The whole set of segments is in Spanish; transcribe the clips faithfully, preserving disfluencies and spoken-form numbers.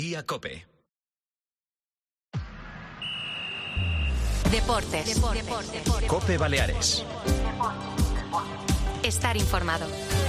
Día COPE. Deportes. Deportes. Deportes. COPE Baleares. Estar informado.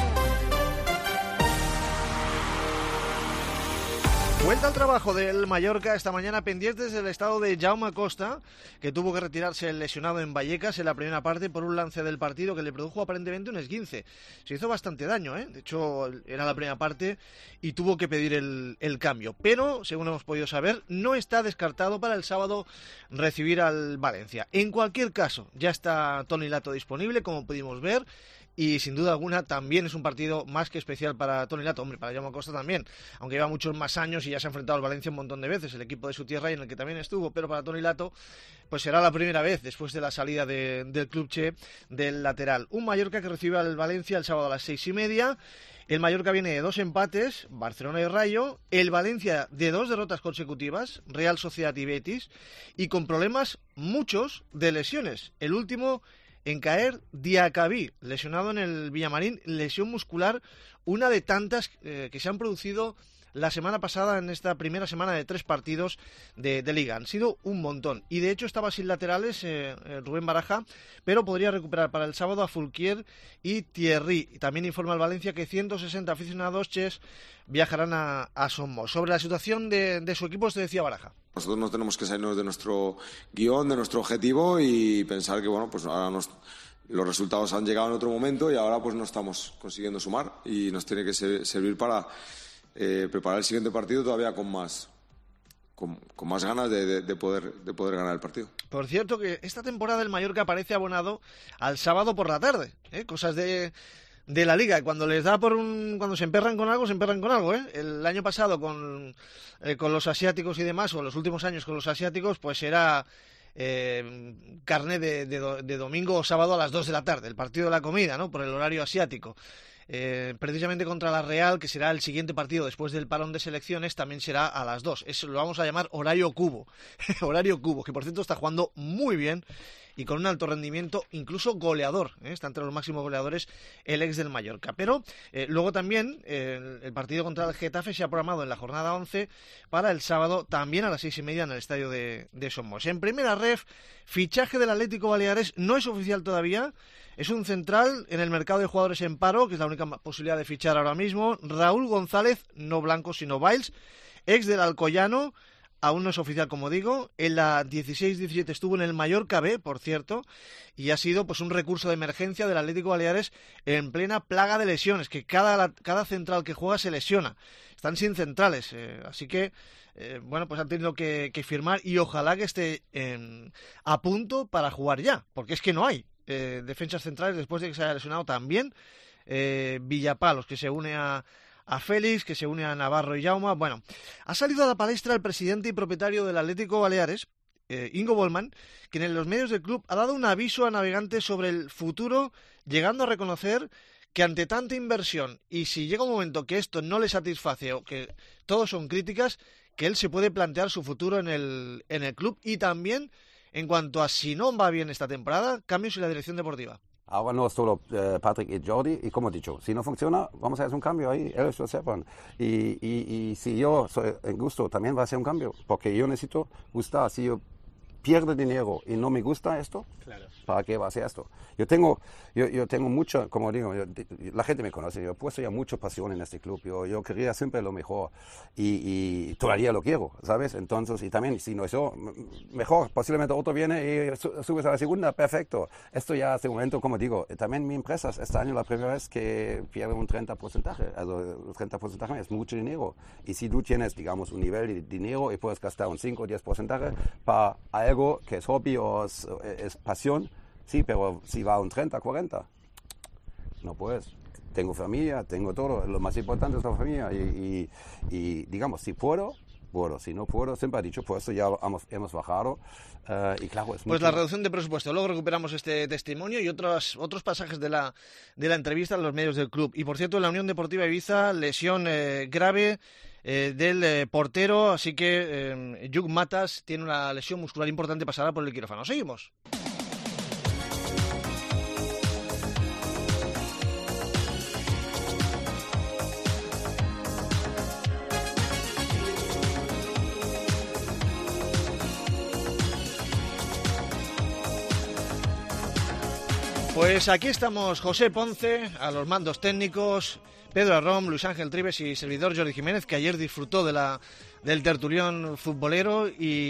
Vuelta al trabajo del Mallorca esta mañana, pendientes del estado de Jaume Costa, que tuvo que retirarse el lesionado en Vallecas en la primera parte por un lance del partido que le produjo aparentemente un esguince. Se hizo bastante daño, ¿eh? De hecho, era la primera parte y tuvo que pedir el, el cambio. Pero, según hemos podido saber, no está descartado para el sábado recibir al Valencia. En cualquier caso, ya está Toni Lato disponible, como pudimos ver. Y sin duda alguna también es un partido más que especial para Toni Lato, hombre, para Jaume Costa también, aunque lleva muchos más años y ya se ha enfrentado al Valencia un montón de veces, el equipo de su tierra y en el que también estuvo, pero para Toni Lato pues será la primera vez después de la salida de, del Club Che del lateral. Un Mallorca que recibe al Valencia el sábado a las seis y media. El Mallorca viene de dos empates, Barcelona y Rayo, el Valencia de dos derrotas consecutivas, Real Sociedad y Betis, y con problemas muchos de lesiones. El último en caer, Diacabí, lesionado en el Villamarín, lesión muscular, una de tantas eh, que se han producido la semana pasada en esta primera semana de tres partidos de, de Liga. Han sido un montón. Y de hecho estaba sin laterales eh, Rubén Baraja, pero podría recuperar para el sábado a Fulquier y Thierry. Y también informa el Valencia que ciento sesenta aficionados ches viajarán a, a Somos. Sobre la situación de, de su equipo, se decía Baraja. Nosotros no tenemos que salirnos de nuestro guión, de nuestro objetivo y pensar que bueno, pues ahora nos, los resultados han llegado en otro momento y ahora pues no estamos consiguiendo sumar y nos tiene que ser, servir para eh, preparar el siguiente partido todavía con más con, con más ganas de, de, de poder de poder ganar el partido. Por cierto que esta temporada el Mallorca aparece abonado al sábado por la tarde, ¿eh? Cosas de de la Liga, y cuando les da por un cuando se emperran con algo, se emperran con algo, ¿eh? El año pasado con, eh, con los asiáticos y demás, o los últimos años con los asiáticos, pues era eh, carne de, de, de domingo o sábado a las dos de la tarde, el partido de la comida, ¿no? Por el horario asiático. Eh, precisamente contra la Real, que será el siguiente partido después del parón de selecciones, también será a las dos. Eso lo vamos a llamar horario cubo. Horario cubo, que por cierto está jugando muy bien y con un alto rendimiento, incluso goleador, ¿eh? Está entre los máximos goleadores el ex del Mallorca. Pero eh, luego también eh, el, el partido contra el Getafe se ha programado en la jornada once para el sábado, también a las seis y media en el estadio de, de Somos. En primera ref, fichaje del Atlético Baleares, no es oficial todavía, es un central en el mercado de jugadores en paro, que es la única posibilidad de fichar ahora mismo. Raúl González, no Blanco sino Biles, ex del Alcoyano. Aún no es oficial, como digo. En la dieciséis diecisiete estuvo en el Mallorca B, por cierto, y ha sido pues un recurso de emergencia del Atlético Baleares en plena plaga de lesiones, que cada, cada central que juega se lesiona. Están sin centrales, eh, así que, eh, bueno, pues han tenido que, que firmar y ojalá que esté eh, a punto para jugar ya, porque es que no hay eh, defensas centrales después de que se haya lesionado también eh, Villapalos, que se une a... a Félix, que se une a Navarro y Jaume. Bueno, ha salido a la palestra el presidente y propietario del Atlético Baleares, eh, Ingo Bollmann, que en los medios del club ha dado un aviso a navegantes sobre el futuro, llegando a reconocer que ante tanta inversión, y si llega un momento que esto no le satisface o que todos son críticas, que él se puede plantear su futuro en el, en el club, y también en cuanto a si no va bien esta temporada, cambios en la dirección deportiva. Ahora no es solo eh, Patrick y Jordi, y como he dicho, si no funciona, vamos a hacer un cambio ahí, ellos lo sepan. Y, y, y si yo soy en gusto, también va a ser un cambio, porque yo necesito gustar. Si yo pierdo dinero y no me gusta esto, claro, ¿para qué va a ser esto? Yo tengo, yo, yo tengo mucha, como digo, yo, la gente me conoce, yo he puesto ya mucha pasión en este club, yo, yo quería siempre lo mejor y, y todavía lo quiero, ¿sabes? Entonces, y también, si no es eso, mejor, posiblemente otro viene y subes a la segunda, perfecto. Esto ya hace un momento, como digo, también mi empresa, este año la primera vez que pierde un treinta por ciento, also el treinta por ciento es mucho dinero. Y si tú tienes, digamos, un nivel de dinero y puedes gastar un cinco o diez por ciento para algo que es hobby o es, es pasión, sí, pero si va a un treinta, cuarenta, no puedes. Tengo familia, tengo todo, lo más importante es la familia y, y, y digamos, si puedo, puedo, si no puedo, siempre he dicho, pues ya hemos, hemos bajado uh, y claro, es Pues mucho. La reducción de presupuesto, luego recuperamos este testimonio y otros, otros pasajes de la, de la entrevista en los medios del club. Y por cierto, en la Unión Deportiva Ibiza, lesión eh, grave eh, del eh, portero, así que eh, Yuk Matas tiene una lesión muscular importante, pasará por el quirófano. Seguimos. Pues aquí estamos José Ponce, a los mandos técnicos, Pedro Arrom, Luis Ángel Trives y servidor Jordi Jiménez, que ayer disfrutó de la del tertulión futbolero.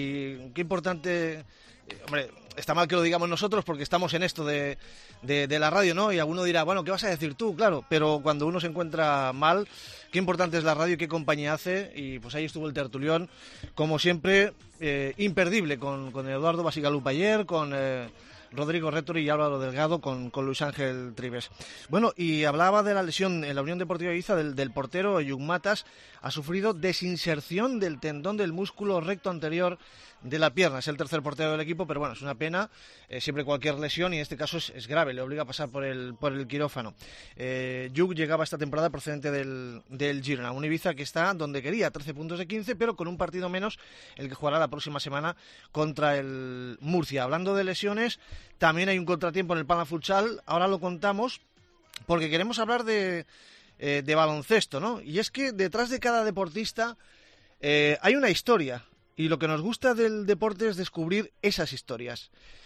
Y qué importante, eh, hombre, está mal que lo digamos nosotros porque estamos en esto de, de, de la radio, ¿no? Y alguno dirá, bueno, ¿qué vas a decir tú? Claro, pero cuando uno se encuentra mal, qué importante es la radio y qué compañía hace. Y pues ahí estuvo el tertulión, como siempre, eh, imperdible, con, con Eduardo Basigalupa ayer, con... Eh, Rodrigo Rétori y Álvaro Delgado con, con Luis Ángel Trives. Bueno, y hablaba de la lesión en la Unión Deportiva Ibiza del, del portero Lluc Matas. Ha sufrido desinserción del tendón del músculo recto anterior de la pierna. Es el tercer portero del equipo, pero bueno, es una pena. Eh, siempre cualquier lesión, y en este caso es, es grave, le obliga a pasar por el, por el quirófano. Eh, Lluc llegaba esta temporada procedente del, del Girona, un Ibiza que está donde quería, trece puntos de quince, pero con un partido menos, el que jugará la próxima semana contra el Murcia. Hablando de lesiones, también hay un contratiempo en el Palma Futsal, ahora lo contamos, porque queremos hablar de, eh, de baloncesto, ¿no? Y es que detrás de cada deportista eh, hay una historia, y lo que nos gusta del deporte es descubrir esas historias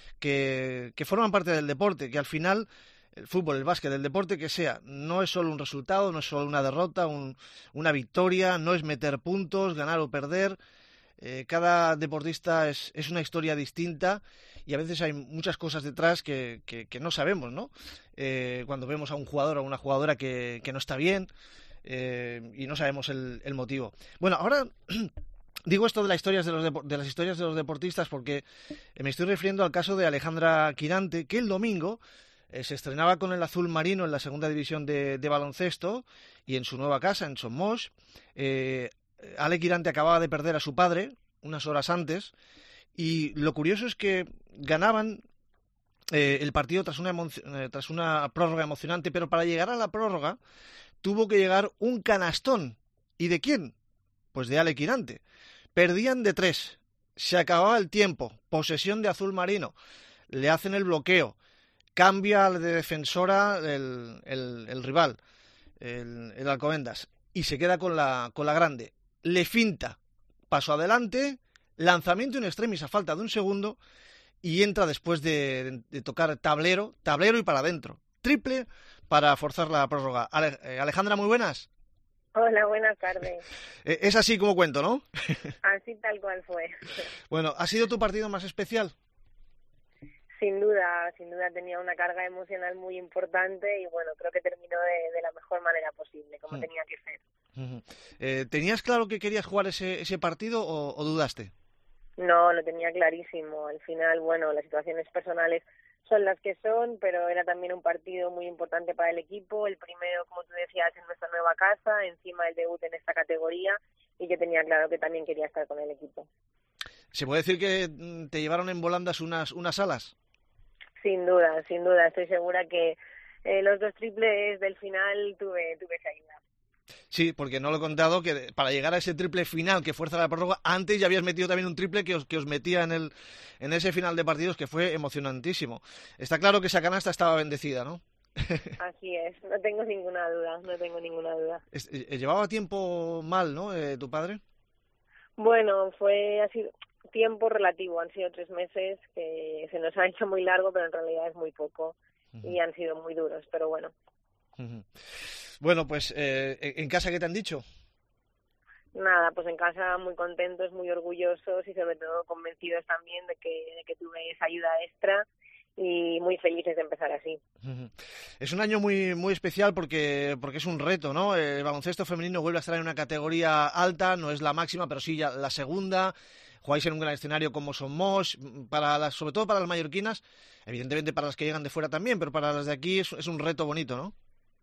que, que forman parte del deporte, que al final el fútbol, el básquet, el deporte que sea, no es solo un resultado, no es solo una derrota, un, una victoria, no es meter puntos, ganar o perder. Eh, cada deportista es, es una historia distinta, y a veces hay muchas cosas detrás que, que, que no sabemos, ¿no? Eh, cuando vemos a un jugador o a una jugadora que, que no está bien eh, y no sabemos el, el motivo. Bueno, ahora digo esto de las historias de los depo- de las historias de los deportistas porque me estoy refiriendo al caso de Alejandra Quirante, que el domingo eh, se estrenaba con el azul marino en la segunda división de, de baloncesto, y en su nueva casa, en Somos. eh, Ale Quirante acababa de perder a su padre unas horas antes, y lo curioso es que ganaban eh, el partido tras una, emo- eh, tras una prórroga emocionante, pero para llegar a la prórroga tuvo que llegar un canastón. ¿Y de quién? Pues de Ale Quirante. Perdían de tres, se acababa el tiempo, posesión de azul marino, le hacen el bloqueo, cambia de defensora el, el, el rival, el, el Alcobendas, y se queda con la, con la grande. Le finta, paso adelante, lanzamiento in extremis a falta de un segundo, y entra después de, de, de tocar tablero, tablero y para adentro. Triple para forzar la prórroga. Ale, eh, Alejandra, muy buenas. Hola, buenas tardes. Eh, es así como cuento, ¿no? Así tal cual fue. Bueno, ¿ha sido tu partido más especial? Sin duda, sin duda tenía una carga emocional muy importante, y bueno, creo que terminó de, de la mejor manera posible, como mm. tenía que ser. Uh-huh. Eh, ¿Tenías claro que querías jugar ese, ese partido o, o dudaste? No, lo tenía clarísimo. Al final, bueno, las situaciones personales son las que son, pero era también un partido muy importante para el equipo, el primero, como tú decías, en nuestra nueva casa, encima del debut en esta categoría, y yo tenía claro que también quería estar con el equipo. ¿Se puede decir que te llevaron en volandas unas, unas alas? Sin duda, sin duda, estoy segura que eh, los dos triples del final tuve, tuve esa ayuda. Sí, porque no lo he contado, que para llegar a ese triple final que fuerza la prórroga, antes ya habías metido también un triple que os, que os metía en el en ese final de partidos, que fue emocionantísimo. Está claro que esa canasta estaba bendecida, ¿no? Así es, no tengo ninguna duda, no tengo ninguna duda. Es, eh, llevaba tiempo mal, ¿no, eh, tu padre? Bueno, fue ha sido tiempo relativo, han sido tres meses, que se nos ha hecho muy largo, pero en realidad es muy poco, uh-huh. y han sido muy duros, pero bueno. Uh-huh. Bueno, pues, eh, ¿en casa qué te han dicho? Nada, pues en casa muy contentos, muy orgullosos y sobre todo convencidos también de que, de que tuve esa ayuda extra y muy felices de empezar así. Uh-huh. Es un año muy muy especial porque porque es un reto, ¿no? El baloncesto femenino vuelve a estar en una categoría alta, no es la máxima, pero sí ya la segunda. Jugáis en un gran escenario como Somos, para las, sobre todo para las mallorquinas, evidentemente para las que llegan de fuera también, pero para las de aquí es, es un reto bonito, ¿no?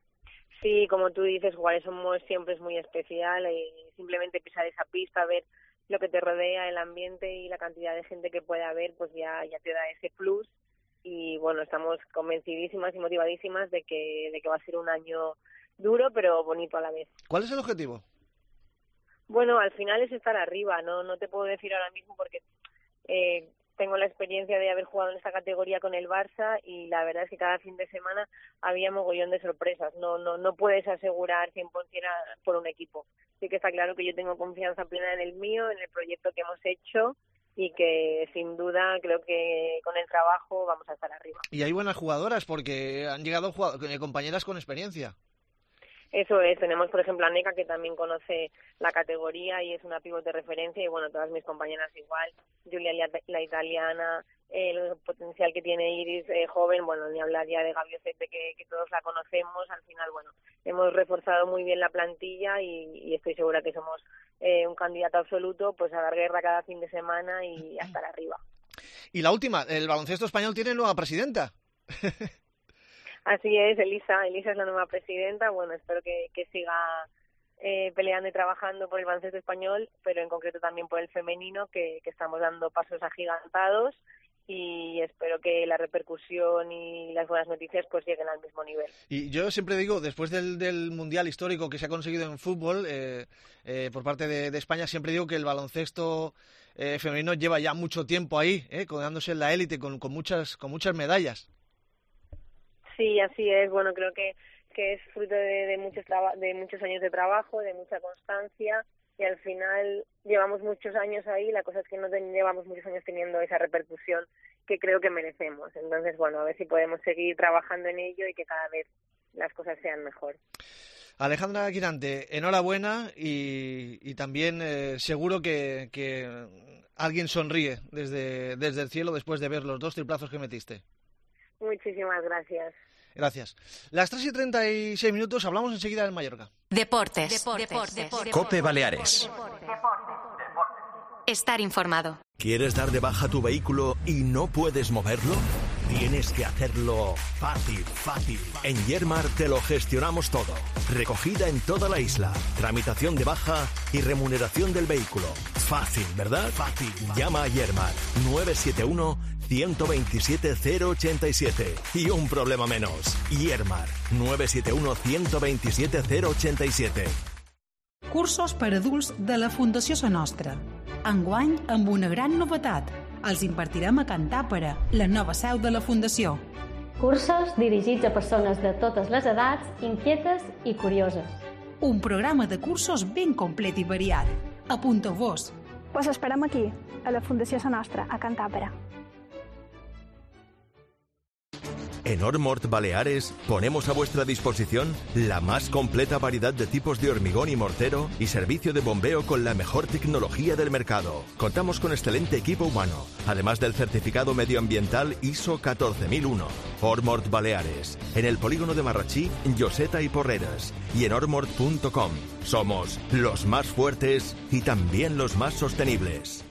Sí, como tú dices, jugar en Somos siempre es muy especial, eh, simplemente pisar esa pista, ver lo que te rodea, el ambiente y la cantidad de gente que puede haber, pues ya, ya te da ese plus. Y bueno, estamos convencidísimas y motivadísimas de que, de que va a ser un año duro, pero bonito a la vez. ¿Cuál es el objetivo? Bueno, al final es estar arriba, no no te puedo decir ahora mismo porque eh, tengo la experiencia de haber jugado en esta categoría con el Barça y la verdad es que cada fin de semana había mogollón de sorpresas. No no no puedes asegurar cien por ciento por un equipo. Sí que está claro que yo tengo confianza plena en el mío, en el proyecto que hemos hecho y que sin duda creo que con el trabajo vamos a estar arriba. Y hay buenas jugadoras porque han llegado jugadores, compañeras con experiencia. Eso es, tenemos por ejemplo a Neca, que también conoce la categoría y es una pívot de referencia, y bueno, todas mis compañeras igual, Julia la, la italiana, eh, el potencial que tiene Iris, eh, joven, bueno, ni hablar ya de Gabi Ocete, que, que todos la conocemos. Al final, bueno, hemos reforzado muy bien la plantilla y, y estoy segura que somos eh, un candidato absoluto pues a dar guerra cada fin de semana y a estar arriba. Y la última, el baloncesto español tiene nueva presidenta. Así es, Elisa. Elisa es la nueva presidenta. Bueno, espero que, que siga eh, peleando y trabajando por el baloncesto español, pero en concreto también por el femenino, que, que estamos dando pasos agigantados, y espero que la repercusión y las buenas noticias pues lleguen al mismo nivel. Y yo siempre digo, después del, del mundial histórico que se ha conseguido en fútbol eh, eh, por parte de, de España, siempre digo que el baloncesto eh, femenino lleva ya mucho tiempo ahí, eh, codeándose en la élite con, con muchas con muchas medallas. Sí, así es. Bueno, creo que, que es fruto de, de, muchos traba- de muchos años de trabajo, de mucha constancia, y al final llevamos muchos años ahí. La cosa es que no ten- llevamos muchos años teniendo esa repercusión que creo que merecemos. Entonces, bueno, a ver si podemos seguir trabajando en ello y que cada vez las cosas sean mejor. Alejandra Quirante, enhorabuena y, y también eh, seguro que, que alguien sonríe desde, desde el cielo después de ver los dos triplazos que metiste. Muchísimas gracias. Gracias. Las tres y treinta y seis minutos, hablamos enseguida del Mallorca. Deportes. Deportes. Deportes. Deportes. COPE Baleares. Estar informado. ¿Quieres dar de baja tu vehículo y no puedes moverlo? Tienes que hacerlo fácil, fácil. En Yermar te lo gestionamos todo. Recogida en toda la isla, tramitación de baja y remuneración del vehículo. Fácil, ¿verdad? Fácil. Llama a Yermar nueve siete uno, uno dos siete, cero ocho siete y un problema menos. Yermar nueve siete uno, uno dos siete, cero ocho siete. Cursos per adults de la Fundació Sa Nostra. Enguany amb una gran novetat. Els impartirem a Can Tàpera, la nova seu de la Fundació. Cursos dirigits a persones de totes les edats, inquietes i curioses. Un programa de cursos ben complet i variat. Apunteu-vos. Pues esperem aquí, a la Fundació Sa Nostra, a Can Tàpera. En Ormort Baleares ponemos a vuestra disposición la más completa variedad de tipos de hormigón y mortero y servicio de bombeo con la mejor tecnología del mercado. Contamos con excelente equipo humano, además del certificado medioambiental I S O catorce mil uno. Ormort Baleares, en el polígono de Marratxí, Lloseta y Porreres, y en ormort punto com. Somos los más fuertes y también los más sostenibles.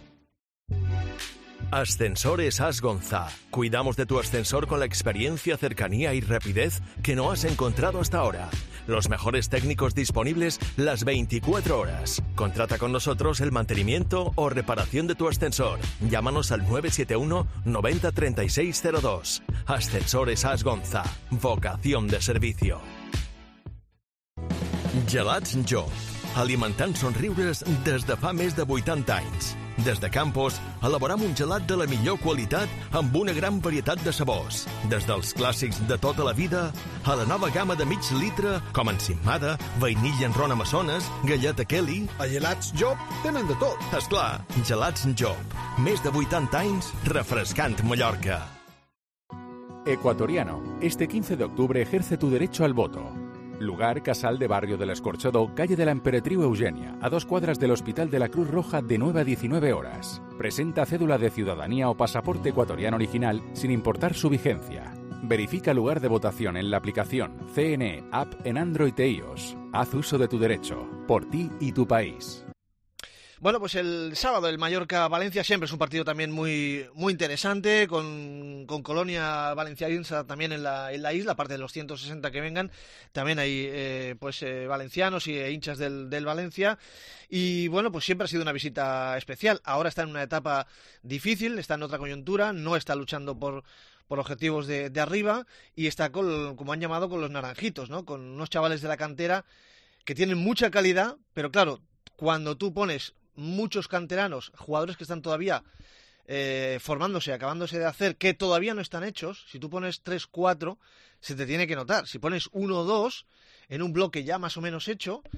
Ascensores Asgonza. Cuidamos de tu ascensor con la experiencia, cercanía y rapidez que no has encontrado hasta ahora. Los mejores técnicos disponibles las veinticuatro horas. Contrata con nosotros el mantenimiento o reparación de tu ascensor. Llámanos al nueve siete uno, noventa, treinta y seis cero dos. Ascensores Asgonza. Vocación de servicio. Gelats Jo. Alimentant somriures des de fa més de vuitanta anys. Des de Campos, elaboram un gelat de la millor qualitat amb una gran varietat de sabors. Des dels clàssics de tota la vida a la nova gamma de mig litre, com encimada, vainilla en ron amazones, galleta Kelly... A Gelats Job tenen de tot. Esclar, Gelats Job. Més de vuitanta anys refrescant Mallorca. Ecuatoriano. Este quince de octubre ejerce tu derecho al voto. Lugar, Casal de Barrio del Escorchado, calle de la Emperatriu Eugenia, a dos cuadras del Hospital de la Cruz Roja de nueve a diecinueve horas. Presenta cédula de ciudadanía o pasaporte ecuatoriano original sin importar su vigencia. Verifica lugar de votación en la aplicación C N E App en Android e iOS. Haz uso de tu derecho, por ti y tu país. Bueno, pues el sábado el Mallorca-Valencia siempre es un partido también muy muy interesante, con, con Colonia Valencianista también en la, en la isla, aparte de los ciento sesenta que vengan, también hay eh, pues eh, valencianos y eh, hinchas del, del Valencia, y bueno, pues siempre ha sido una visita especial. Ahora está en una etapa difícil, está en otra coyuntura, no está luchando por por objetivos de, de arriba, y está con, como han llamado, con los naranjitos, ¿no? Con unos chavales de la cantera que tienen mucha calidad, pero claro, cuando tú pones muchos canteranos, jugadores que están todavía eh, formándose, acabándose de hacer, que todavía no están hechos, si tú pones tres, cuatro, se te tiene que notar. Si pones uno o dos en un bloque ya más o menos hecho,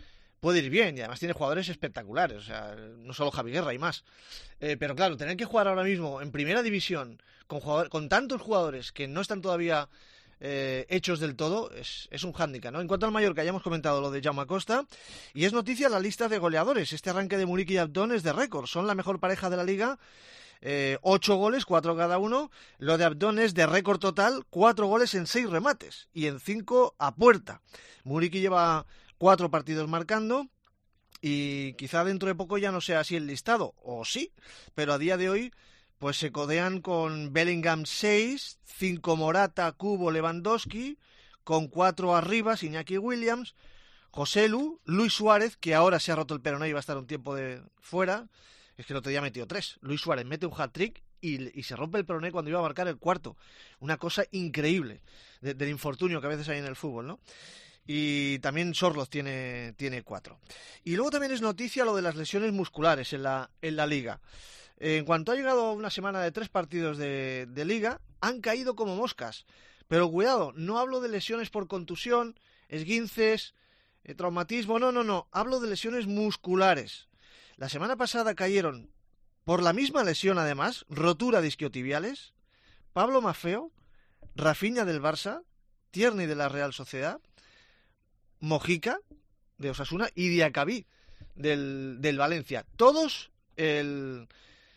puede ir bien, y además tiene jugadores espectaculares, o sea, no solo Javi Guerra y más. Eh, pero claro, tener que jugar ahora mismo en primera división con, jugador, con tantos jugadores que no están todavía eh, hechos del todo, es, es un hándicap, ¿no? En cuanto al Mallorca, ya hemos comentado lo de Jaume Acosta, y es noticia la lista de goleadores. Este arranque de Muriqui y Abdón es de récord, son la mejor pareja de la liga. Eh, ocho goles, cuatro cada uno. Lo de Abdón es de récord total, cuatro goles en seis remates y en cinco a puerta. Muriqui lleva cuatro partidos marcando y quizá dentro de poco ya no sea así el listado, o sí, pero a día de hoy pues se codean con Bellingham seis, cinco Morata, Kubo, Lewandowski, con cuatro arriba, Iñaki Williams, Joselu, Luis Suárez, que ahora se ha roto el peroné y va a estar un tiempo de fuera. Es que el otro día metió tres. Luis Suárez mete un hat-trick y, y se rompe el peroné cuando iba a marcar el cuarto. Una cosa increíble de, del infortunio que a veces hay en el fútbol, ¿no? Y también Sorloz tiene, tiene cuatro. Y luego también es noticia lo de las lesiones musculares en la, en la Liga. En cuanto ha llegado una semana de tres partidos de, de Liga, han caído como moscas. Pero cuidado, no hablo de lesiones por contusión, esguinces, eh, traumatismo, no, no, no. Hablo de lesiones musculares. La semana pasada cayeron, por la misma lesión además, rotura de isquiotibiales, Pablo Maffeo, Rafinha del Barça, Tierney de la Real Sociedad, Mojica de Osasuna y Diacabí del, del Valencia. Todos el,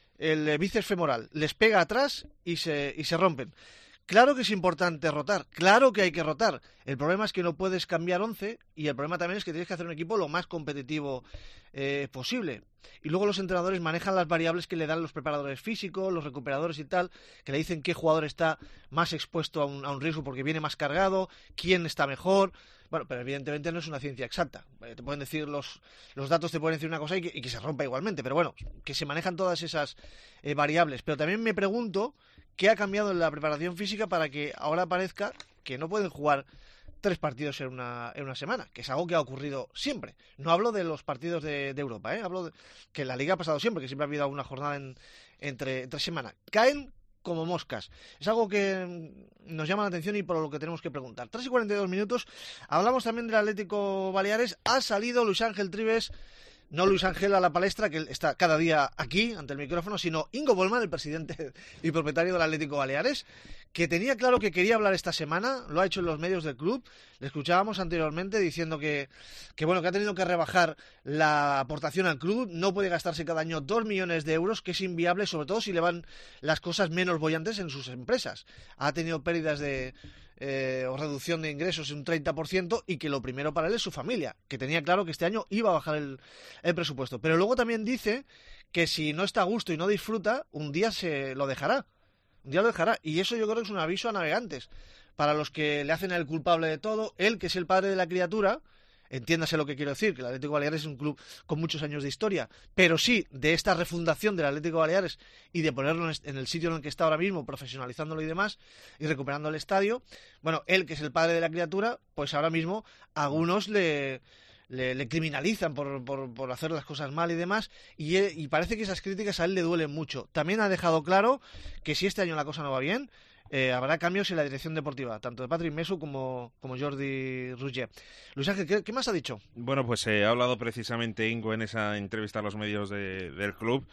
el bíceps femoral les pega atrás y se, y se rompen. Claro que es importante rotar, claro que hay que rotar. El problema es que no puedes cambiar once y el problema también es que tienes que hacer un equipo lo más competitivo eh, posible. Y luego los entrenadores manejan las variables que le dan los preparadores físicos, los recuperadores y tal, que le dicen qué jugador está más expuesto a un, a un riesgo porque viene más cargado, quién está mejor. Bueno, pero evidentemente no es una ciencia exacta. Te pueden decir los, los datos, te pueden decir una cosa y que, y que se rompa igualmente. Pero bueno, que se manejan todas esas eh, variables. Pero también me pregunto qué ha cambiado en la preparación física para que ahora parezca que no pueden jugar tres partidos en una, en una semana, que es algo que ha ocurrido siempre. No hablo de los partidos de, de Europa, ¿eh? Hablo de que en la Liga ha pasado siempre, que siempre ha habido una jornada en, entre, entre semana. Caen como moscas. Es algo que nos llama la atención y por lo que tenemos que preguntar. tres y cuarenta y dos minutos. Hablamos también del Atlético Baleares. Ha salido Luis Ángel Trives, no Luis Ángel a la palestra, que está cada día aquí ante el micrófono, sino Ingo Bollmann, el presidente y propietario del Atlético Baleares, que tenía claro que quería hablar esta semana, lo ha hecho en los medios del club. Le escuchábamos anteriormente diciendo que, que bueno, que ha tenido que rebajar la aportación al club, no puede gastarse cada año dos millones de euros, que es inviable, sobre todo si le van las cosas menos bollantes en sus empresas. Ha tenido pérdidas de eh, o reducción de ingresos en un treinta por ciento y que lo primero para él es su familia, que tenía claro que este año iba a bajar el, el presupuesto. Pero luego también dice que si no está a gusto y no disfruta, un día se lo dejará. Un día lo dejará. Y eso yo creo que es un aviso a navegantes. Para los que le hacen el culpable de todo, él, que es el padre de la criatura, entiéndase lo que quiero decir, que el Atlético Baleares es un club con muchos años de historia, pero sí de esta refundación del Atlético Baleares y de ponerlo en el sitio en el que está ahora mismo, profesionalizándolo y demás, y recuperando el estadio. Bueno, él, que es el padre de la criatura, pues ahora mismo algunos le... Le, le criminalizan por, por, por hacer las cosas mal y demás, y, y parece que esas críticas a él le duelen mucho. También ha dejado claro que si este año la cosa no va bien, eh, habrá cambios en la dirección deportiva, tanto de Patrick Mesu como, como Jordi Ruggier. Luis Ángel, ¿qué, qué más ha dicho? Bueno, pues eh, ha hablado precisamente Ingo en esa entrevista a los medios de, del club,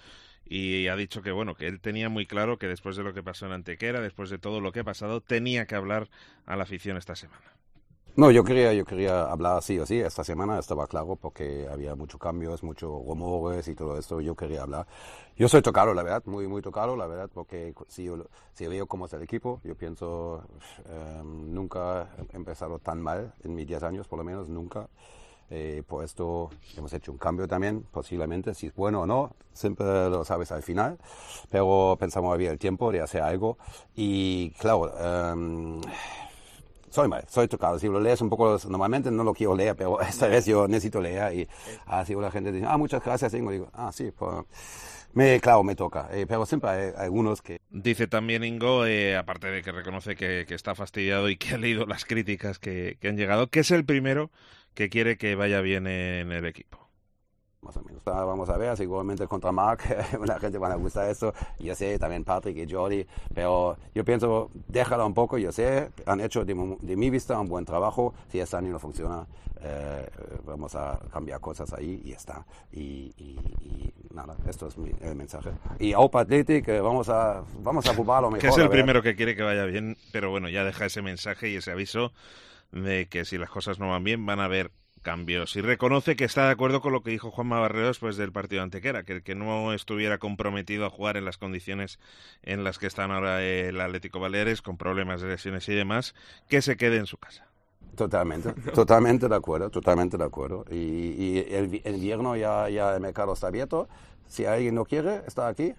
y ha dicho que bueno, que él tenía muy claro que después de lo que pasó en Antequera, después de todo lo que ha pasado, tenía que hablar a la afición esta semana. No, yo quería, yo quería hablar sí o sí. Esta semana estaba claro porque había muchos cambios, muchos rumores y todo esto. Yo quería hablar. Yo soy tocado, la verdad, muy, muy tocado, la verdad, porque si yo, si veo cómo es el equipo, yo pienso, eh, nunca he empezado tan mal en mis diez años, por lo menos, nunca. Eh, por esto hemos hecho un cambio también, posiblemente, si es bueno o no, siempre lo sabes al final, pero pensamos que había el tiempo de hacer algo. Y claro, eh, Soy mal, soy tocado. Si lo lees un poco, normalmente no lo quiero leer, pero esta vez yo necesito leer y así la gente dice, ah, muchas gracias, Ingo. Digo, ah, sí, pues, me, claro, me toca. Eh, pero siempre hay algunos que... Dice también Ingo, eh, aparte de que reconoce que, que está fastidiado y que ha leído las críticas que, que han llegado, que es el primero que quiere que vaya bien en el equipo. Más o menos. Vamos a ver, seguramente contra Marc la gente va a gustar eso. Yo sé, también Patrick y Jordi, pero yo pienso, déjalo un poco, yo sé, han hecho de, de mi vista un buen trabajo. Si este año no funciona, eh, vamos a cambiar cosas ahí y ya está. Y, y, y nada, esto es mi, el mensaje. Y Opa Athletic, eh, vamos a vamos a jugarlo mejor. Que es el primero que quiere que vaya bien, pero bueno, ya deja ese mensaje y ese aviso de que si las cosas no van bien van a haber cambios, y reconoce que está de acuerdo con lo que dijo Juanma Barrero después del partido de Antequera, que el que no estuviera comprometido a jugar en las condiciones en las que están ahora el Atlético Baleares, con problemas de lesiones y demás, que se quede en su casa. Totalmente, totalmente de acuerdo, totalmente de acuerdo. Y, y el, el invierno ya, ya el mercado está abierto. Si alguien no quiere estar aquí,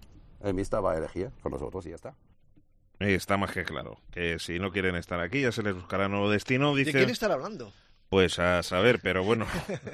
el Mista va a elegir con nosotros y ya está. Está más que claro, que si no quieren estar aquí ya se les buscará nuevo destino. Dice... ¿De quién estará hablando? Pues a saber, pero bueno,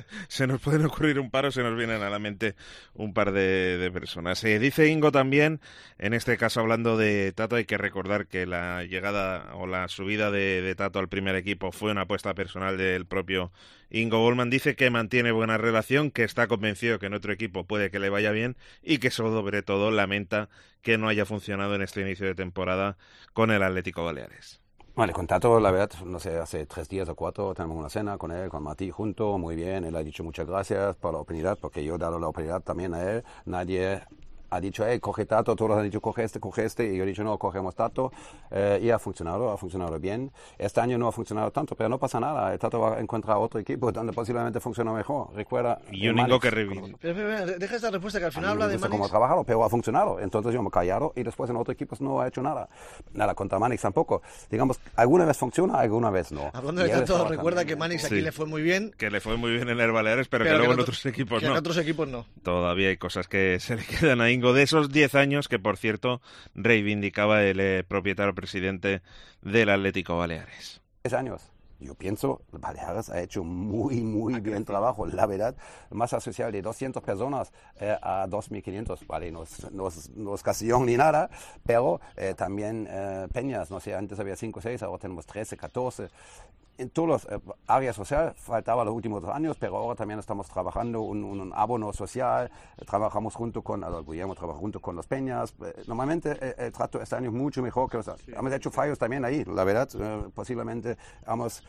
se nos pueden ocurrir un par o se nos vienen a la mente un par de, de personas. Eh, dice Ingo también, en este caso hablando de Tato, hay que recordar que la llegada o la subida de, de Tato al primer equipo fue una apuesta personal del propio Ingo Bollmann. Dice que mantiene buena relación, que está convencido que en otro equipo puede que le vaya bien y que sobre todo lamenta que no haya funcionado en este inicio de temporada con el Atlético Baleares. Vale, con Tato, la verdad, no sé, hace tres días o cuatro tenemos una cena con él, con Martí junto, muy bien. Él ha dicho muchas gracias por la oportunidad, porque yo he dado la oportunidad también a él. Nadie ha dicho, hey, coge Tato, todos han dicho, coge este, coge este, y yo he dicho, no, cogemos Tato, eh, y ha funcionado, ha funcionado bien. Este año no ha funcionado tanto, pero no pasa nada, el Tato va a encontrar otro equipo donde posiblemente funcione mejor. Recuerda... Y yo tengo que revivir. Deja esta respuesta que al final habla de Manix. Cómo ha trabajado, pero ha funcionado, entonces yo me he callado, y después en otros equipos no ha hecho nada. Nada, contra Manix tampoco. Digamos, alguna vez funciona, alguna vez no. Hablando de Tato, recuerda que Manix aquí sí. le fue muy bien. Que le fue muy bien en el Baleares, pero, pero que luego en otros equipos que no. en otros equipos no. Todavía hay cosas que se le quedan a Ingo de esos diez años que, por cierto, reivindicaba el eh, propietario presidente del Atlético Baleares. diez años. Yo pienso, Baleares ha hecho muy, muy bien trabajo, la verdad. Masa social de doscientas personas eh, a dos mil quinientos, vale, no es, no es, no es Castillón ni nada, pero eh, también eh, peñas, no sé, antes había cinco o seis, ahora tenemos trece, catorce. En todas las eh, áreas sociales faltaba los últimos dos años, pero ahora también estamos trabajando un, un abono social, eh, trabajamos junto con, also, Guillermo trabaja junto con los peñas. Eh, normalmente eh, el trato este año es mucho mejor que los sí. Hemos hecho fallos también ahí, la verdad, eh, posiblemente hemos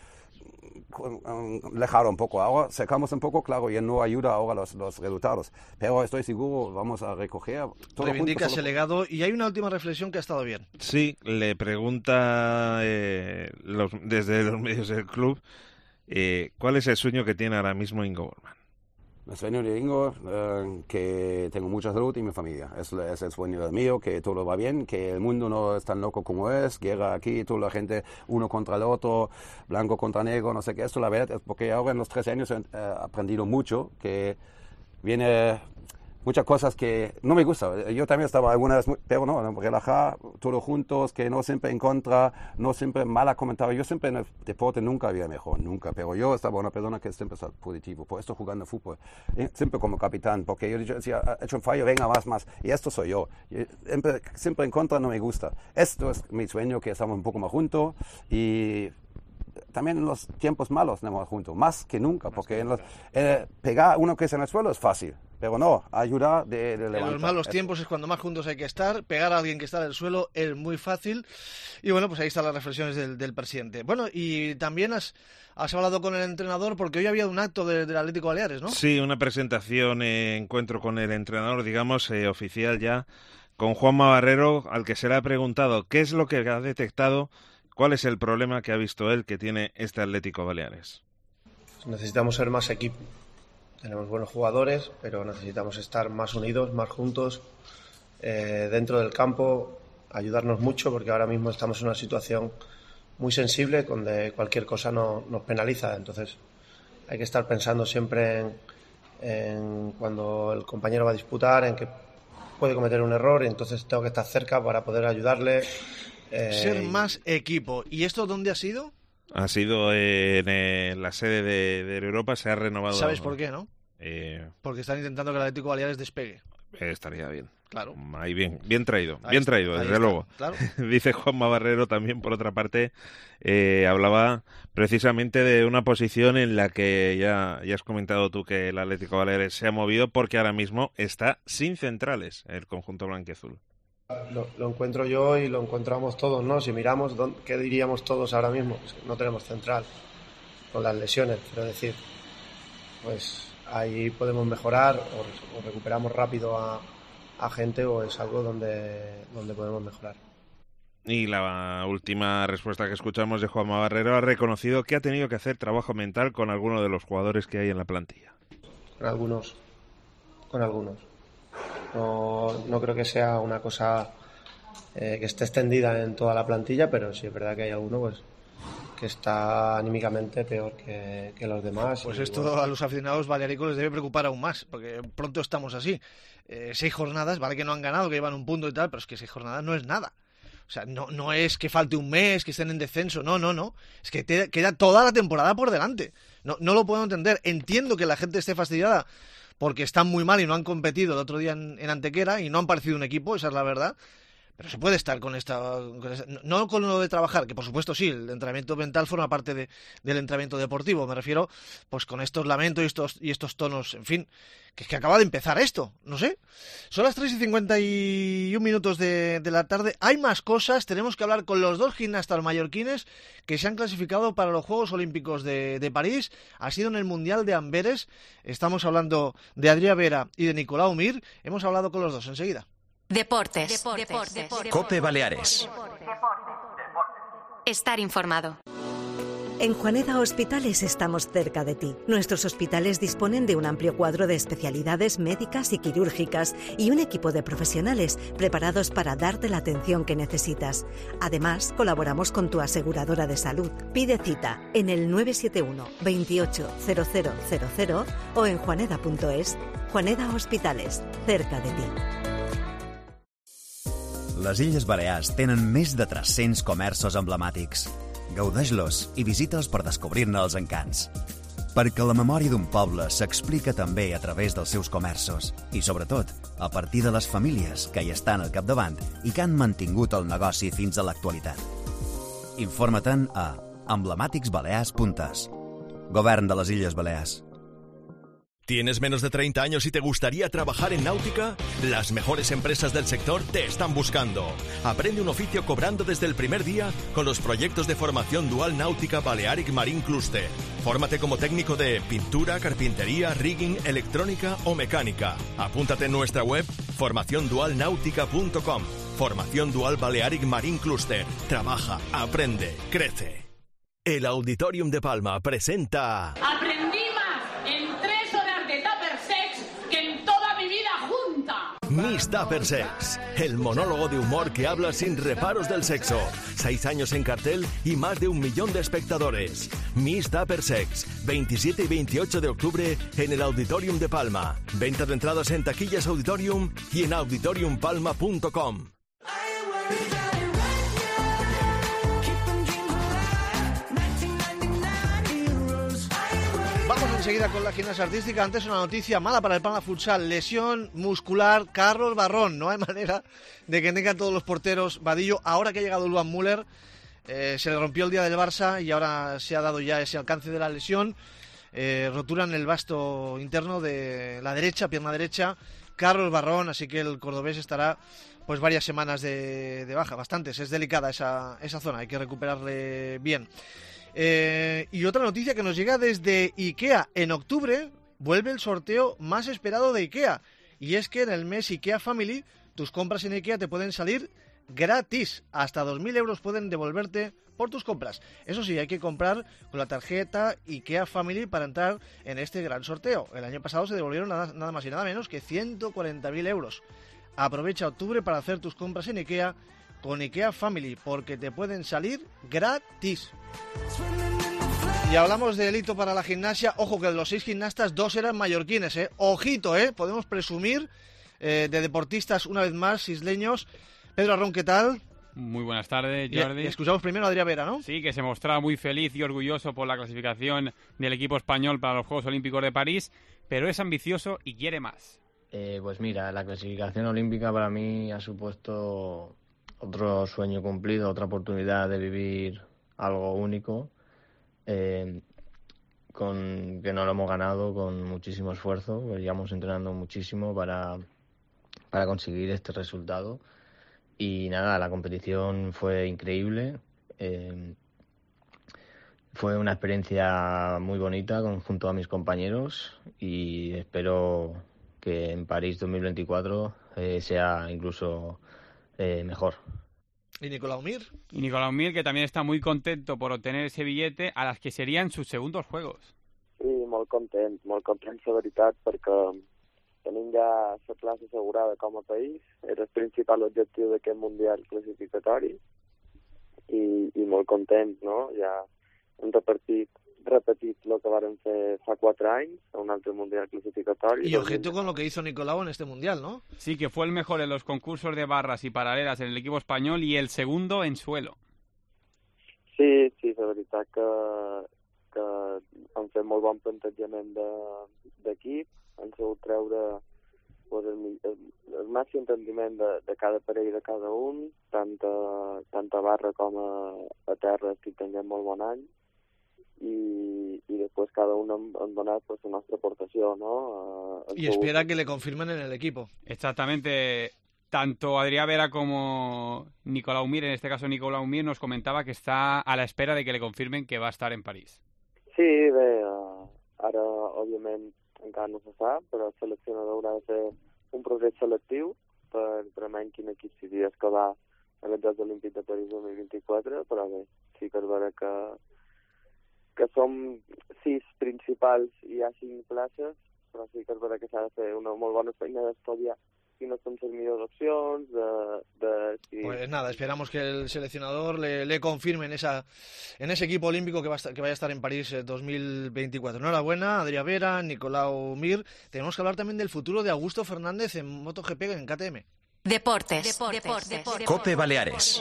dejado un poco. Ahora sacamos un poco, claro, y no ayuda ahora los, los resultados. Pero estoy seguro, vamos a recoger todo. Reivindica junto, ese legado. Y hay una última reflexión que ha estado bien. Sí, le pregunta eh, los, desde los medios del club eh, ¿cuál es el sueño que tiene ahora mismo Ingo Bollmann? El sueño de Ingo, eh, que tengo mucha salud y mi familia. Es, es el sueño del mío, que todo va bien, que el mundo no es tan loco como es, guerra aquí, toda la gente uno contra el otro, blanco contra negro, no sé qué. Esto la verdad es porque ahora en los trece años he eh, aprendido mucho, que viene... muchas cosas que no me gustan. Yo también estaba alguna vez, muy, pero no, relajar, todos juntos, que no siempre en contra, no siempre mala comentario. Yo siempre en el deporte nunca había mejor, nunca. Pero yo estaba una persona que siempre está positivo. Por esto jugando fútbol, siempre como capitán, porque yo decía, he hecho un fallo, venga, más, más. Y esto soy yo. Siempre, siempre en contra no me gusta. Esto es mi sueño, que estamos un poco más juntos y... también en los tiempos malos tenemos juntos, más que nunca, porque en los, eh, pegar a uno que es en el suelo es fácil, pero no, ayuda de, de levantar. En los malos tiempos es cuando más juntos hay que estar, pegar a alguien que está en el suelo es muy fácil, y bueno, pues ahí están las reflexiones del, del presidente. Bueno, y también has, has hablado con el entrenador, porque hoy había un acto de, del Atlético Baleares, ¿no? Sí, una presentación, eh, encuentro con el entrenador, digamos, eh, oficial ya, con Juanma Barrero, al que se le ha preguntado qué es lo que ha detectado. ¿Cuál es el problema que ha visto él que tiene este Atlético Baleares? Necesitamos ser más equipo. Tenemos buenos jugadores, pero necesitamos estar más unidos, más juntos, eh, dentro del campo, ayudarnos mucho, porque ahora mismo estamos en una situación muy sensible donde cualquier cosa no, nos penaliza. Entonces hay que estar pensando siempre en, en cuando el compañero va a disputar, en que puede cometer un error, y entonces tengo que estar cerca para poder ayudarle. Eh, Ser más equipo. ¿Y esto dónde ha sido? Ha sido en eh, la sede de, de Europa, se ha renovado. ¿Sabes por qué, no? Eh... Porque están intentando que el Atlético Baleares despegue. Eh, estaría bien. Claro. Ahí bien, bien traído, Ahí bien está, traído, ahí desde está, luego. claro. Dice Juanma Barrero también, por otra parte, eh, hablaba precisamente de una posición en la que ya, ya has comentado tú que el Atlético Baleares se ha movido porque ahora mismo está sin centrales el conjunto blanquiazul. Lo, lo encuentro yo y lo encontramos todos, ¿no? Si miramos, ¿qué diríamos todos ahora mismo? Pues que no tenemos central con las lesiones, pero decir, pues ahí podemos mejorar o, o recuperamos rápido a, a gente o es algo donde, donde podemos mejorar. Y la última respuesta que escuchamos de Juanma Barrero ha reconocido que ha tenido que hacer trabajo mental con algunos de los jugadores que hay en la plantilla. Con algunos, con algunos. No, no creo que sea una cosa eh, que esté extendida en toda la plantilla, pero sí es verdad que hay alguno pues que está anímicamente peor que, que los demás. Pues y, esto bueno, a los aficionados baleáricos les debe preocupar aún más, porque pronto estamos así. Eh, seis jornadas, vale que no han ganado, que llevan un punto y tal, pero es que seis jornadas no es nada. O sea, no, no es que falte un mes, que estén en descenso, no, no, no. Es que te, queda toda la temporada por delante. No, no lo puedo entender. Entiendo que la gente esté fastidiada porque están muy mal y no han competido el otro día en, en Antequera y no han parecido un equipo, esa es la verdad. Pero se puede estar con esta, con esta... No con lo de trabajar, que por supuesto sí, el entrenamiento mental forma parte de, del entrenamiento deportivo. Me refiero pues con estos lamentos y estos, y estos tonos, en fin, que es que acaba de empezar esto, no sé. Son las tres y cincuenta y un minutos de, de la tarde. Hay más cosas, tenemos que hablar con los dos gimnastas mallorquines que se han clasificado para los Juegos Olímpicos de, de París. Ha sido en el Mundial de Amberes. Estamos hablando de Adrià Vera y de Nicolau Mir. Hemos hablado con los dos enseguida. Deportes. Deportes. Deportes. Cope Baleares. Estar informado. En Juaneda Hospitales estamos cerca de ti. Nuestros hospitales disponen de un amplio cuadro de especialidades médicas y quirúrgicas y un equipo de profesionales preparados para darte la atención que necesitas. Además, colaboramos con tu aseguradora de salud. Pide cita en el nueve siete uno, veintiocho, cero cero cero cero o en juaneda punto es. Juaneda Hospitales, cerca de ti. Les Illes Balears tenen més de tres-cents comerços emblemàtics. Gaudeix-los i visita'ls per descobrir-ne els encants. Perquè la memòria d'un poble s'explica també a través dels seus comerços i, sobretot, a partir de les famílies que hi estan al capdavant i que han mantingut el negoci fins a l'actualitat. Informa-te'n a emblemàtics balears punt es. Govern de les Illes Balears. ¿Tienes menos de treinta años y te gustaría trabajar en náutica? Las mejores empresas del sector te están buscando. Aprende un oficio cobrando desde el primer día con los proyectos de formación dual náutica Balearic Marine Cluster. Fórmate como técnico de pintura, carpintería, rigging, electrónica o mecánica. Apúntate en nuestra web formación dual náutica punto com. Formación Dual Balearic Marine Cluster. Trabaja, aprende, crece. El Auditorium de Palma presenta... Aprendí más en tres horas de Tupper Sex que en toda mi vida junta. Miss Tupper Sex, el monólogo de humor que habla sin reparos del sexo. Seis años en cartel y más de un millón de espectadores. Miss Tupper Sex, veintisiete y veintiocho de octubre en el Auditorium de Palma. Venta de entradas en taquillas Auditorium y en auditorium palma punto com. Vamos enseguida con la gimnasia artística. Antes una noticia mala para el Palma Futsal. Lesión muscular Carlos Barrón. No hay manera de que tengan todos los porteros Vadillo. Ahora que ha llegado Luan Müller, eh, se le rompió el día del Barça y ahora se ha dado ya ese alcance de la lesión. Eh, rotura en el vasto interno de la derecha, pierna derecha. Carlos Barrón, así que el cordobés estará pues varias semanas de, de baja. Bastantes, es delicada esa, esa zona, hay que recuperarle bien. Eh, y otra noticia que nos llega desde IKEA. En octubre vuelve el sorteo más esperado de IKEA. Y es que en el mes IKEA Family, tus compras en IKEA te pueden salir gratis. Hasta dos mil euros pueden devolverte por tus compras. Eso sí, hay que comprar con la tarjeta IKEA Family para entrar en este gran sorteo. El año pasado se devolvieron nada, nada más y nada menos que ciento cuarenta mil euros. Aprovecha octubre para hacer tus compras en IKEA con IKEA Family, porque te pueden salir gratis. Y hablamos de hito para la gimnasia. Ojo que de los seis gimnastas, dos eran mallorquines, ¿eh? Ojito, ¿eh? Podemos presumir eh, de deportistas una vez más isleños. Pedro Arrón, ¿qué tal? Muy buenas tardes, Jordi. Y, y escuchamos primero a Adrià Vera, ¿no? Sí, que se mostraba muy feliz y orgulloso por la clasificación del equipo español para los Juegos Olímpicos de París, pero es ambicioso y quiere más. Eh, pues mira, la clasificación olímpica para mí ha supuesto otro sueño cumplido, otra oportunidad de vivir algo único, eh, con que no lo hemos ganado con muchísimo esfuerzo, pues llevamos entrenando muchísimo para, para conseguir este resultado. Y nada, la competición fue increíble, eh, fue una experiencia muy bonita con, junto a mis compañeros, y espero que en París dos mil veinticuatro eh, sea incluso eh, mejor. ¿Y Nicolau Mir? Y Nicolau Mir, que también está muy contento por obtener ese billete a las que serían sus segundos Juegos. Sí, molt content, molt content, la veritat, perquè tenim ja la plaça assegurada com a país, era el principal objectiu d'aquest Mundial classificatori, i, i molt content, no? Ja hem repartit, repetit el que varen fer fa quatre anys, a un altre Mundial clasificatorio. Y ojito con lo que hizo Nicolau en este Mundial, ¿no? Sí, que fue el mejor en los concursos de barras y paralelas en el equipo español y el segundo en suelo. Sí, sí, la veritat que, que han fet molt bon plantejament d'equip, han sabut treure pues, el, el, el màxim rendiment de, de cada parell de cada un, tant a, tant a barra com a, a terra estic tenint molt bon any, y, y después cada uno han donado pues su nuestra aportación, ¿no? A, y espera que le confirmen en el equipo. Exactamente. Tanto Adrià Vera como Nicolau Mir, en este caso Nicolau Mir, nos comentaba que está a la espera de que le confirmen que va a estar en París. Sí, bé, uh, ara òbviament encara no se sap, però el seleccionador haurà de fer un procés selectiu per premenys quin equip s'hi que va a els Jocs Olímpics de París dos mil vint-i-quatre, però bé, sí que és vera que que som sis principals i hi ha cinc places, però sí que és veritat que s'ha de fer una molt bona feina d'estudiar quines són les millors opcions, de, de si... Pues nada, esperamos que el seleccionador le, le confirme en, esa, en ese equipo olímpico que, va a estar, que vaya a estar en París eh, dos mil veinticuatro. Enhorabuena, Adrià Vera, Nicolau Mir. Tenemos que hablar también del futuro de Augusto Fernández en MotoGP, en K T M. Deportes. Deportes. Deportes. Deportes. Cope Baleares.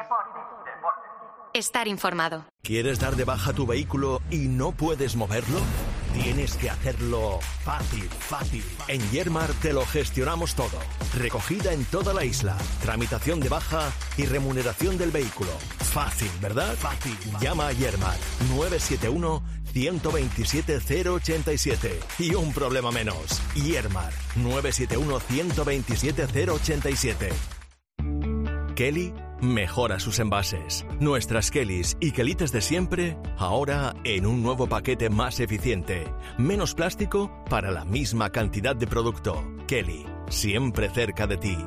Estar informado. ¿Quieres dar de baja tu vehículo y no puedes moverlo? Tienes que hacerlo fácil, fácil. En Yermar te lo gestionamos todo. Recogida en toda la isla, tramitación de baja y remuneración del vehículo. Fácil, ¿verdad? Fácil. Llama a Yermar nueve siete uno, uno dos siete, cero ocho siete y un problema menos. Yermar nueve siete uno, uno dos siete, cero ocho siete. Kelly mejora sus envases. Nuestras Kellys y Kelites de siempre, ahora en un nuevo paquete más eficiente. Menos plástico para la misma cantidad de producto. Kelly, siempre cerca de ti.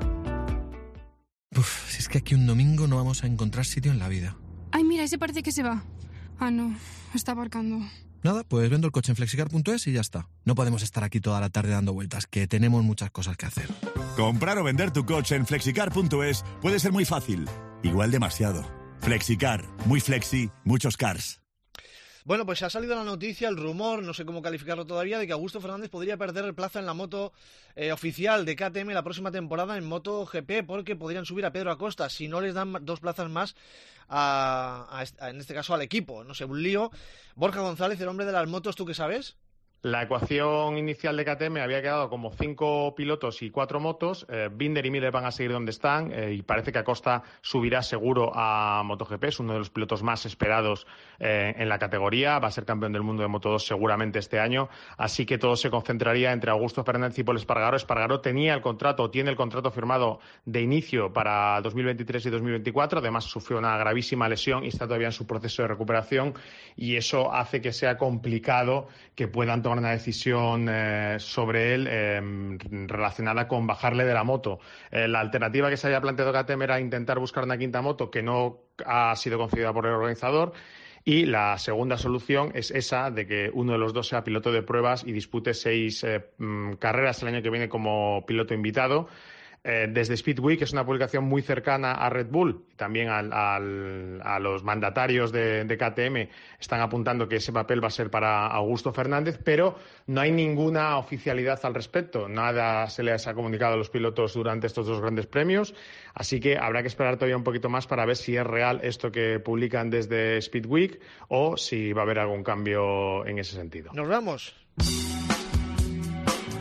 Uf, si es que aquí un domingo no vamos a encontrar sitio en la vida. Ay, mira, ese parece que se va. Ah, no, está aparcando. Nada, pues vendo el coche en flexicar punto es y ya está. No podemos estar aquí toda la tarde dando vueltas, que tenemos muchas cosas que hacer. Comprar o vender tu coche en flexicar punto es puede ser muy fácil, igual demasiado. Flexicar, muy flexi, muchos cars. Bueno, pues ha salido la noticia, el rumor, no sé cómo calificarlo todavía, de que Augusto Fernández podría perder el plaza en la moto eh, oficial de K T M la próxima temporada en MotoGP, porque podrían subir a Pedro Acosta si no les dan dos plazas más, a, a, a, en este caso al equipo. No sé, un lío. Borja González, el hombre de las motos, ¿tú qué sabes? La ecuación inicial de K T M había quedado como cinco pilotos y cuatro motos. Eh, Binder y Miller van a seguir donde están eh, y parece que Acosta subirá seguro a MotoGP. Es uno de los pilotos más esperados eh, en la categoría. Va a ser campeón del mundo de Moto dos seguramente este año. Así que todo se concentraría entre Augusto Fernández y Pol Espargaró. Espargaró tenía el contrato, tiene el contrato firmado de inicio para dos mil veintitrés y dos mil veinticuatro. Además sufrió una gravísima lesión y está todavía en su proceso de recuperación. Y eso hace que sea complicado que puedan tomar una decisión eh, sobre él eh, relacionada con bajarle de la moto. Eh, la alternativa que se había planteado K T M era intentar buscar una quinta moto que no ha sido concedida por el organizador. Y la segunda solución es esa de que uno de los dos sea piloto de pruebas y dispute seis eh, carreras el año que viene como piloto invitado. Eh, desde Speedweek, que es una publicación muy cercana a Red Bull y también al, al, a los mandatarios de, de K T M, están apuntando que ese papel va a ser para Augusto Fernández, pero no hay ninguna oficialidad al respecto. Nada se les ha comunicado a los pilotos durante estos dos grandes premios, así que habrá que esperar todavía un poquito más para ver si es real esto que publican desde Speedweek o si va a haber algún cambio en ese sentido. Nos vamos.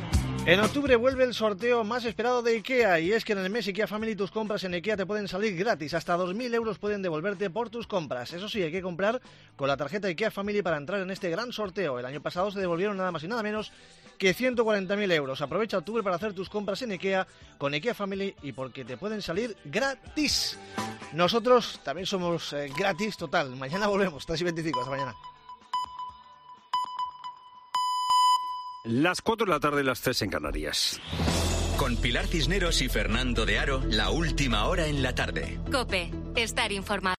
En octubre vuelve el sorteo más esperado de IKEA, y es que en el mes IKEA Family tus compras en IKEA te pueden salir gratis. Hasta dos mil euros pueden devolverte por tus compras. Eso sí, hay que comprar con la tarjeta IKEA Family para entrar en este gran sorteo. El año pasado se devolvieron nada más y nada menos que ciento cuarenta mil euros. Aprovecha octubre para hacer tus compras en IKEA con IKEA Family y porque te pueden salir gratis. Nosotros también somos eh, gratis total. Mañana volvemos, tres y veinticinco. Hasta mañana. Las cuatro de la tarde, las tres en Canarias. Con Pilar Cisneros y Fernando de Aro, la última hora en la tarde. COPE, estar informado.